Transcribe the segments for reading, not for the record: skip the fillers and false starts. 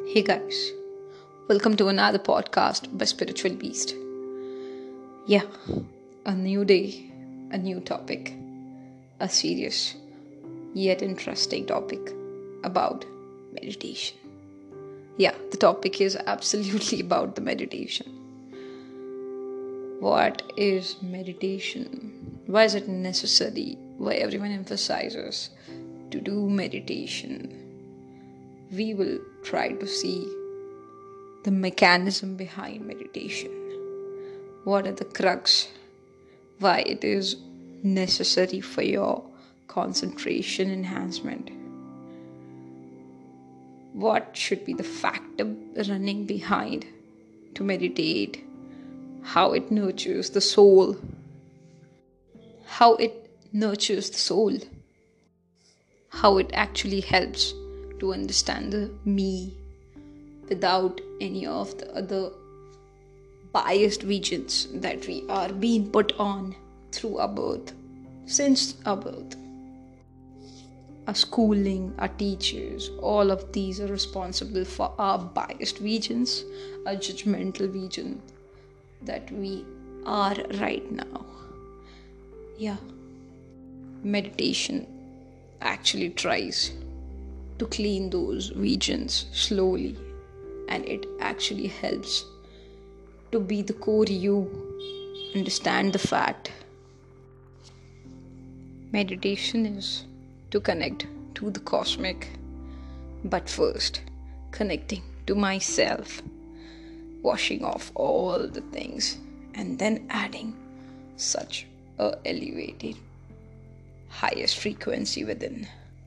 Hey guys, welcome to another podcast by Spiritual Beast. Yeah, a new day, a new topic, a serious yet interesting topic about meditation. Yeah, the topic is absolutely about the meditation. What is meditation? Why is it necessary? Why everyone emphasizes to do meditation? We will try to see the mechanism behind meditation. What are the crux? Why it is necessary for your concentration enhancement? What should be the factor running behind to meditate? How it nurtures the soul? How it nurtures the soul? How it actually helps to understand the me without any of the other biased visions that we are being put on through our birth, since our birth. Our schooling, our teachers, all of these are responsible for our biased visions, our judgmental vision that we are right now. Yeah, meditation actually tries to clean those visions slowly, and it actually helps to be the core you, understand the fact. Meditation is to connect to the cosmic, but first connecting to myself, washing off all the things and then adding such a elevated highest frequency within.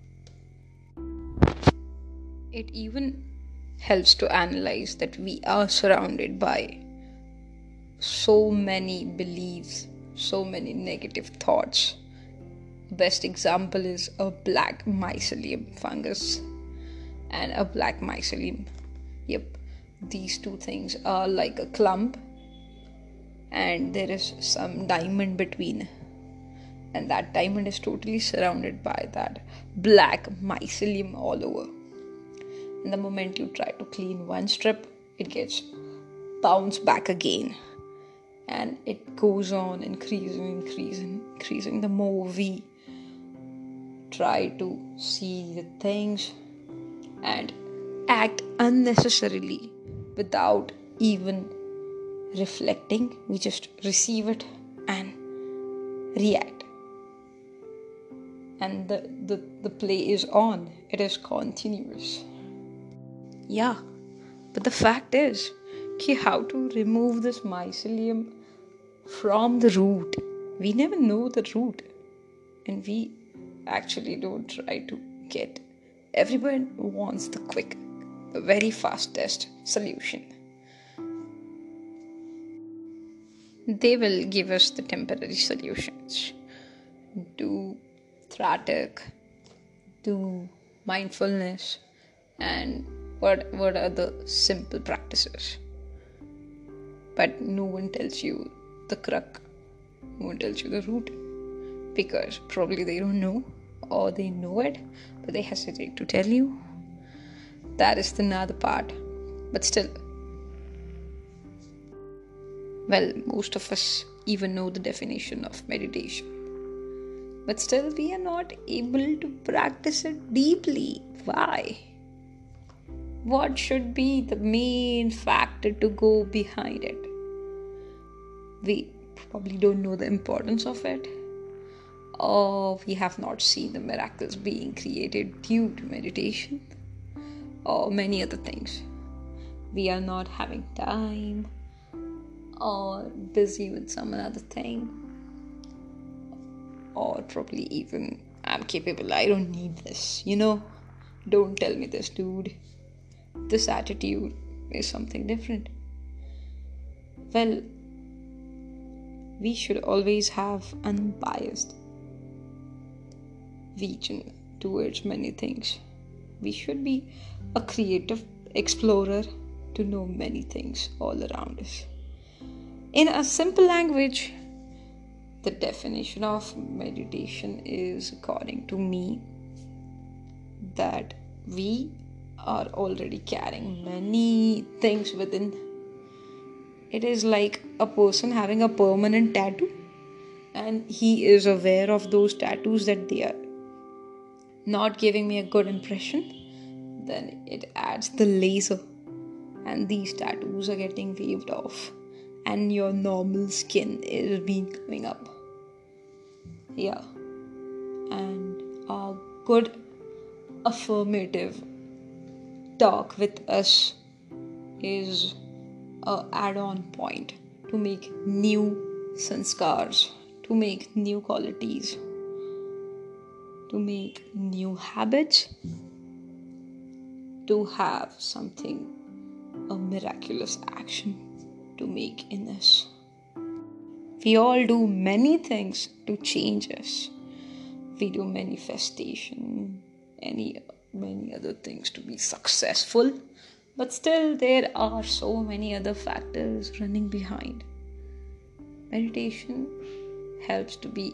It even helps to analyze that we are surrounded by so many beliefs, so many negative thoughts. Best example is a black mycelium fungus and a black mycelium. Yep, these two things are like a clump, and there is some diamond between, and that diamond is totally surrounded by that black mycelium all over. And the moment you try to clean one strip, it gets bounced back again. And it goes on increasing. The more we try to see the things and act unnecessarily without even reflecting, we just receive it and react. And the play is on. It is continuous. Yeah, but the fact is, how to remove this mycelium from the root. We never know the root, and we actually don't try to get. Everyone wants the quick, the very fastest solution. They will give us the temporary solutions. Do Tratic, do mindfulness, and what are the simple practices? But no one tells you the crux. No one tells you the root, because probably they don't know, or they know it, but they hesitate to tell you. That is another part. But still, well, most of us even know the definition of meditation. But still, we are not able to practice it deeply. Why? What should be the main factor to go behind it? We probably don't know the importance of it, or we have not seen the miracles being created due to meditation, or many other things. We are not having time, or busy with some other thing, or probably even I'm capable, I don't need this, don't tell me this, dude. This attitude is something different. Well, we should always have unbiased vision towards many things. We should be a creative explorer to know many things all around us. In a simple language, the definition of meditation is, according to me, that we are already carrying many things within. It is like a person having a permanent tattoo, and he is aware of those tattoos that they are not giving me a good impression. Then it adds the laser, and these tattoos are getting waved off, and your normal skin is being coming up. Yeah, and a good affirmative talk with us is a add-on point to make new sanskars, to make new qualities, to make new habits, to have something, a miraculous action to make in us. We all do many things to change us. We do manifestation, many other things to be successful, but still there are so many other factors running behind. Meditation helps to be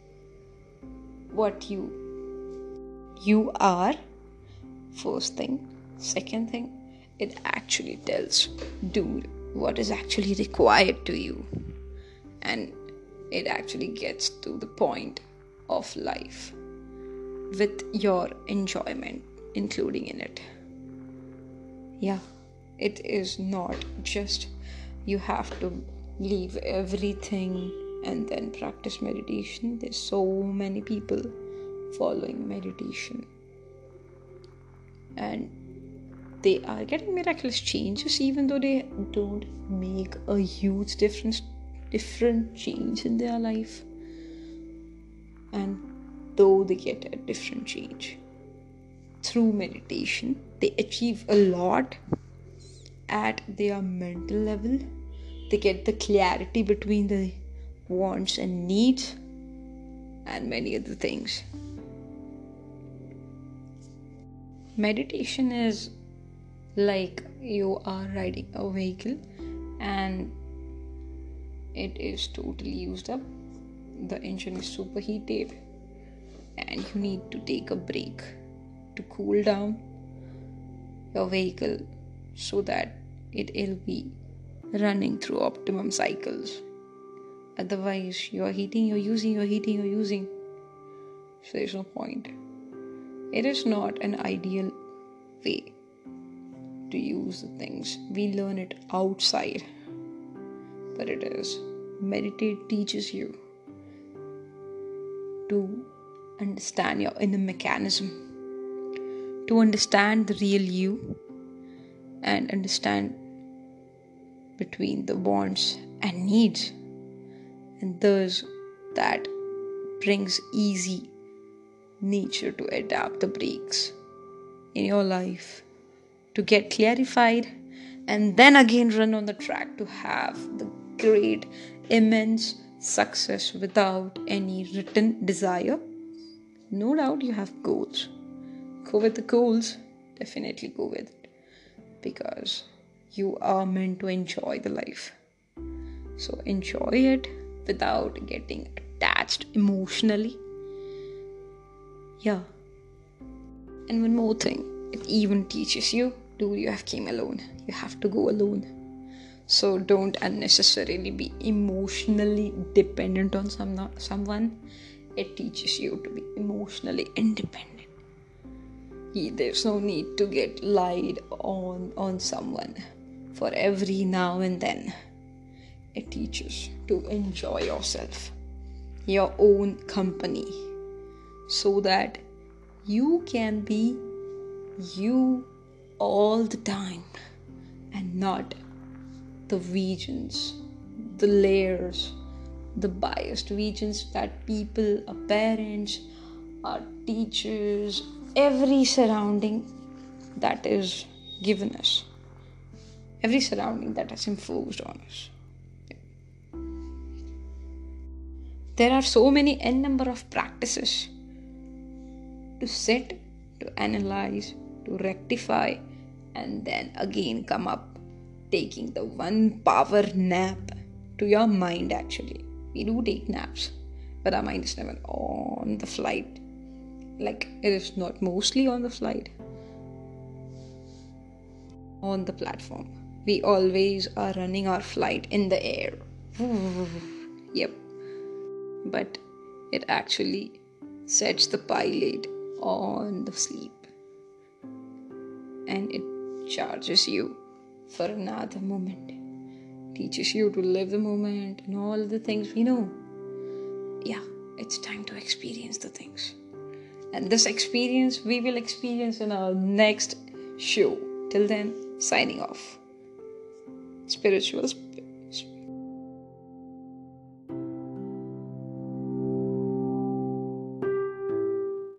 what you are, first thing. Second thing, it actually tells, dude, what is actually required to you, and it actually gets to the point of life with your enjoyment including in it. Yeah, it is not just you have to leave everything and then practice meditation. There's so many people following meditation, and they are getting miraculous changes even though they don't make a huge different change in their life. And though they get a different change through meditation, they achieve a lot at their mental level. They get the clarity between the wants and needs and many other things. Meditation is like you are riding a vehicle and it is totally used up. The engine is superheated and you need to take a break to cool down your vehicle so that it will be running through optimum cycles. Otherwise, you're using. So there's no point. It is not an ideal way to use the things. We learn it outside, but it is. Meditate teaches you to understand your inner mechanism, to understand the real you, and understand between the wants and needs, and thus that brings easy nature to adapt the breaks in your life, to get clarified, and then again run on the track to have the great, immense success without any written desire. No doubt you have goals. Go with the goals. Definitely go with it. Because you are meant to enjoy the life. So enjoy it without getting attached emotionally. Yeah. And one more thing. It even teaches you, dude, you have came alone. You have to go alone. So don't unnecessarily be emotionally dependent on someone. It teaches you to be emotionally independent. There's no need to get lied on someone for every now and then. It teaches to enjoy yourself, your own company, so that you can be you all the time and not the visions, the layers, the biased visions that people, our parents, our teachers, every surrounding that is given us, every surrounding that is imposed on us. There are so many n number of practices to sit, to analyze, to rectify, and then again come up taking the one power nap to your mind. Actually, we do take naps, but our mind is never on the flight. Like, it is not mostly on the flight. on the platform. We always are running our flight in the air. Yep. But it actually sets the pilot on the sleep, and it charges you for another moment, teaches you to live the moment and all the things we know. Yeah, it's time to experience the things. And this experience we will experience in our next show. Till then, signing off. Spirituals